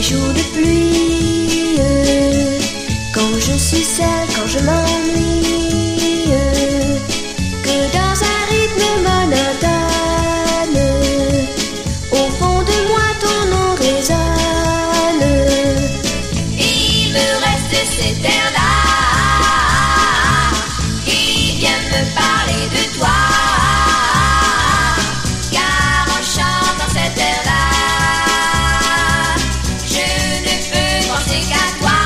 jours de pluie, quand je suis seule, quand je m'ennuie, que dans un rythme monotone, au fond de moi ton nom résonne. Il me reste cet air-là qui vient me parler de toi, car en chantant cet air-là, je ne peux penser qu'à toi.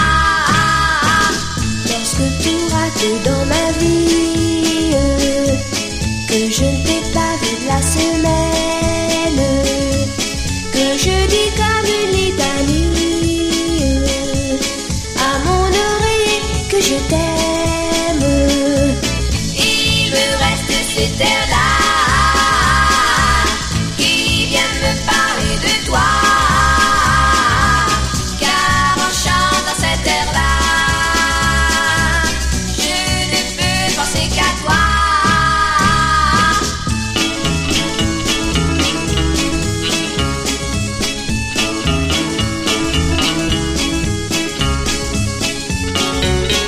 Lorsque tout rate dans ma vie, que je ne t'ai pas vu de la semaine, que je dis comme une litanie à mon oreiller que je t'aime.